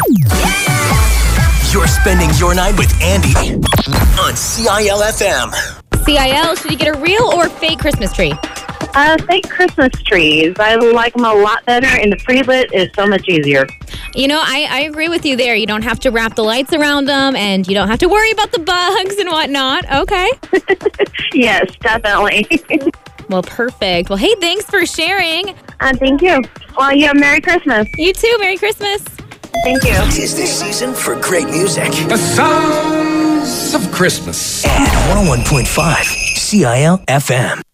You're spending your night with Andy on CIL-FM. CIL, should you get a real or fake Christmas tree? Fake Christmas trees. I like them a lot better, and the pre-lit is so much easier. You know, I agree with you there. You don't have to wrap the lights around them, and you don't have to worry about the bugs and whatnot. Okay. Yes, definitely. Well, perfect. Well, hey, thanks for sharing. Thank you. Well, you have Merry Christmas. You too. Merry Christmas. Thank you. Tis the season for great music. The sounds of Christmas. And 101.5 CIL-FM.